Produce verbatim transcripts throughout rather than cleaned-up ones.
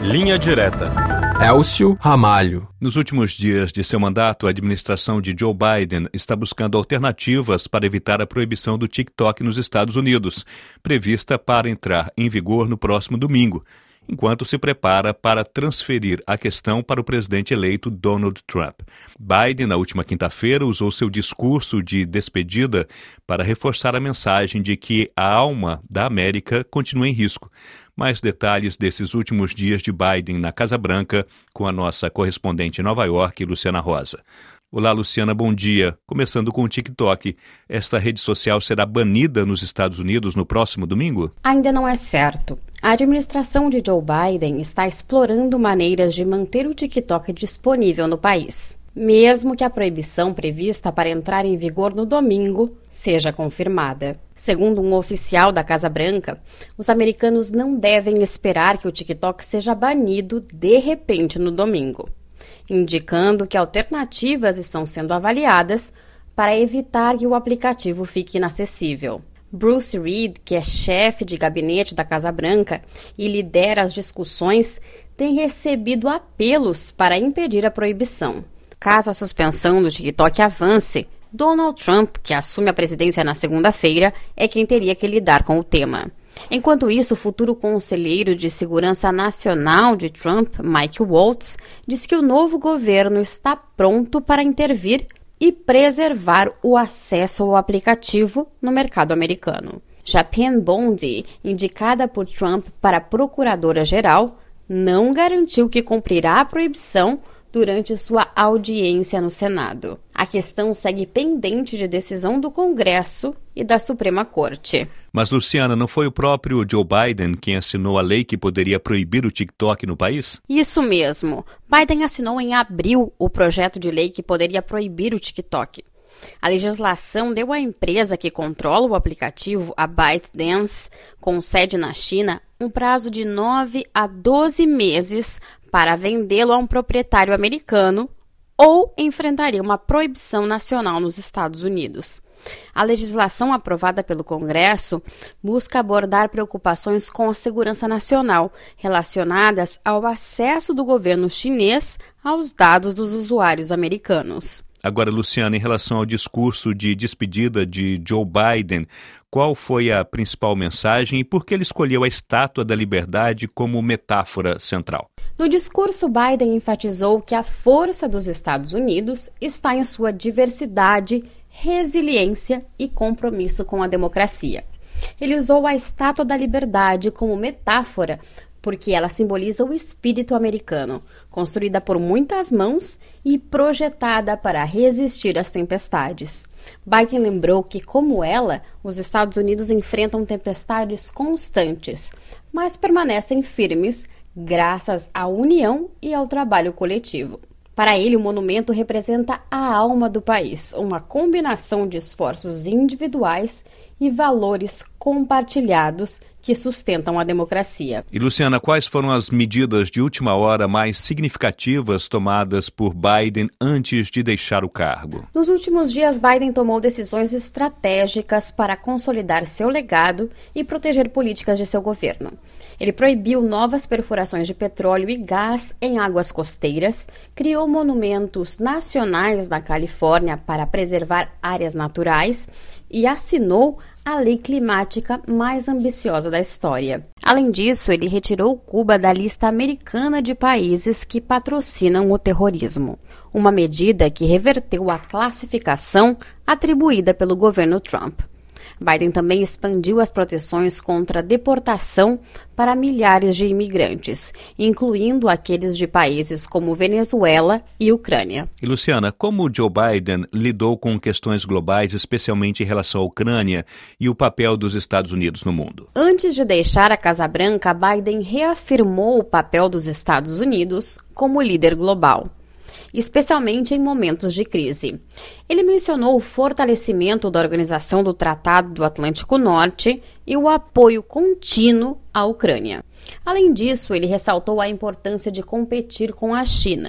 Linha Direta. Elcio Ramalho. Nos últimos dias de seu mandato, a administração de Joe Biden está buscando alternativas para evitar a proibição do TikTok nos Estados Unidos, prevista para entrar em vigor no próximo domingo, enquanto se prepara para transferir a questão para o presidente eleito Donald Trump. Biden, na última quinta-feira, usou seu discurso de despedida para reforçar a mensagem de que a alma da América continua em risco. Mais detalhes desses últimos dias de Biden na Casa Branca com a nossa correspondente em Nova York, Luciana Rosa. Olá, Luciana, bom dia. Começando com o TikTok, esta rede social será banida nos Estados Unidos no próximo domingo? Ainda não é certo. A administração de Joe Biden está explorando maneiras de manter o TikTok disponível no país, mesmo que a proibição prevista para entrar em vigor no domingo seja confirmada. Segundo um oficial da Casa Branca, os americanos não devem esperar que o TikTok seja banido de repente no domingo, indicando que alternativas estão sendo avaliadas para evitar que o aplicativo fique inacessível. Bruce Reed, que é chefe de gabinete da Casa Branca e lidera as discussões, tem recebido apelos para impedir a proibição. Caso a suspensão do TikTok avance, Donald Trump, que assume a presidência na segunda-feira, é quem teria que lidar com o tema. Enquanto isso, o futuro conselheiro de segurança nacional de Trump, Mike Waltz, diz que o novo governo está pronto para intervir e preservar o acesso ao aplicativo no mercado americano. Já Pam Bondi, indicada por Trump para procuradora-geral, não garantiu que cumprirá a proibição durante sua audiência no Senado. A questão segue pendente de decisão do Congresso e da Suprema Corte. Mas, Luciana, não foi o próprio Joe Biden quem assinou a lei que poderia proibir o TikTok no país? Isso mesmo. Biden assinou em abril o projeto de lei que poderia proibir o TikTok. A legislação deu à empresa que controla o aplicativo, a ByteDance, com sede na China, um prazo de nove a doze meses para vendê-lo a um proprietário americano ou enfrentaria uma proibição nacional nos Estados Unidos. A legislação aprovada pelo Congresso busca abordar preocupações com a segurança nacional relacionadas ao acesso do governo chinês aos dados dos usuários americanos. Agora, Luciana, em relação ao discurso de despedida de Joe Biden, qual foi a principal mensagem e por que ele escolheu a Estátua da Liberdade como metáfora central? No discurso, Biden enfatizou que a força dos Estados Unidos está em sua diversidade, resiliência e compromisso com a democracia. Ele usou a Estátua da Liberdade como metáfora porque ela simboliza o espírito americano, construída por muitas mãos e projetada para resistir às tempestades. Biden lembrou que, como ela, os Estados Unidos enfrentam tempestades constantes, mas permanecem firmes graças à união e ao trabalho coletivo. Para ele, o monumento representa a alma do país, uma combinação de esforços individuais e valores compartilhados que sustentam a democracia. E, Luciana, quais foram as medidas de última hora mais significativas tomadas por Biden antes de deixar o cargo? Nos últimos dias, Biden tomou decisões estratégicas para consolidar seu legado e proteger políticas de seu governo. Ele proibiu novas perfurações de petróleo e gás em águas costeiras, criou monumentos nacionais na Califórnia para preservar áreas naturais e assinou a lei climática mais ambiciosa da história. Além disso, ele retirou Cuba da lista americana de países que patrocinam o terrorismo, uma medida que reverteu a classificação atribuída pelo governo Trump. Biden também expandiu as proteções contra a deportação para milhares de imigrantes, incluindo aqueles de países como Venezuela e Ucrânia. E, Luciana, como Joe Biden lidou com questões globais, especialmente em relação à Ucrânia e o papel dos Estados Unidos no mundo? Antes de deixar a Casa Branca, Biden reafirmou o papel dos Estados Unidos como líder global, especialmente em momentos de crise. Ele mencionou o fortalecimento da Organização do Tratado do Atlântico Norte e o apoio contínuo à Ucrânia. Além disso, ele ressaltou a importância de competir com a China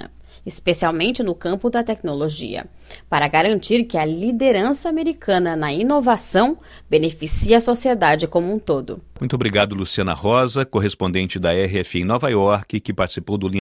especialmente no campo da tecnologia, para garantir que a liderança americana na inovação beneficie a sociedade como um todo. Muito obrigado, Luciana Rosa, correspondente da R F em Nova York, que participou do